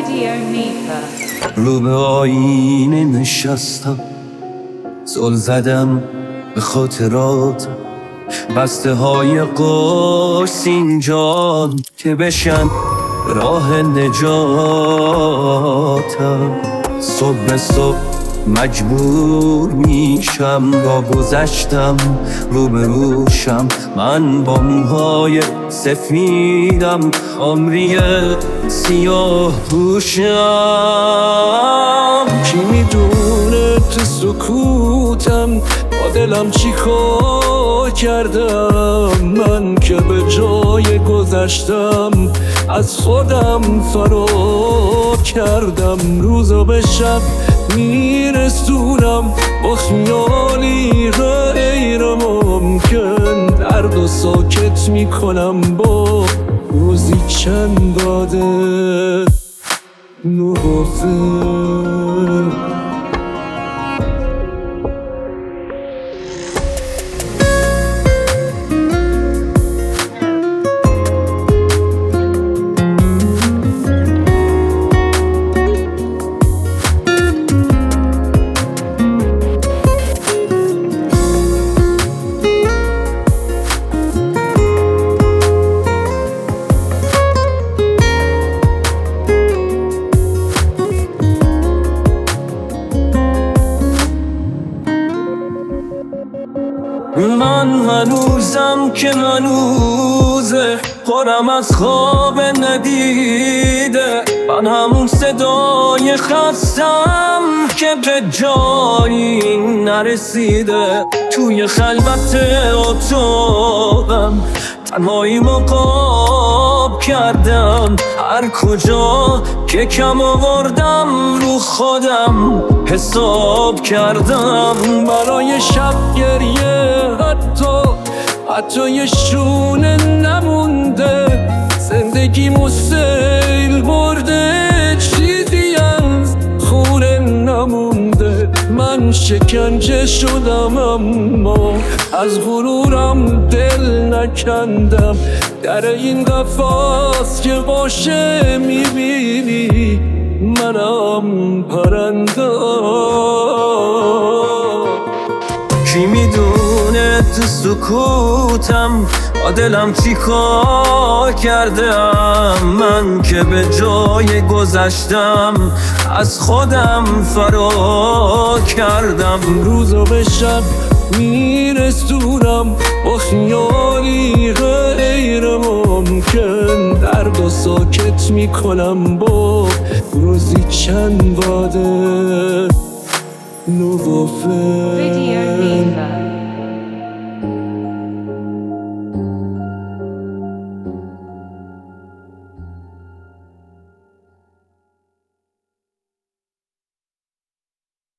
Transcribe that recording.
رو به آینه نشستم، زل زدم به خاطرات، بسته های قرص اینجان که بشن راه نجاتم. صبح به صبح مجبور میشم با گذشتم روبروشم، من با موهای سفیدم عمری سیاه پوشم. کی میدونه تو سکوتم با دلم چی کار کردم، من که به جای گذشتم از خودم فرار کردم. روزا به شب میرسونم با خیالی غیر ممکن، درد و ساکت میکنم با روزی چند داده نوافل. من هنوزم که هنوزه خورم از خواب ندیده، من همون صدای خستم که به جایی نرسیده. توی خلوت اتاقم تنهایی مقاب کردم، هر کجا که کم آوردم رو خودم حساب کردم. برای شب گریه حتی یه شونه نمونده، زندگی سیل برده چیزی از خونه نمونده. من شکنجه شدم اما از غرورم دل نکندم، در این قفس که باشه میبینی منم پرنده. کی میدونه تو سکوتم با دلم چی کار کردم، من که به جای گذشتم از خودم فرار کردم. روزا به شب میرسونم با خیالی غیر ممکن، درد و ساکت میکنم با روزی چند باده نوافل.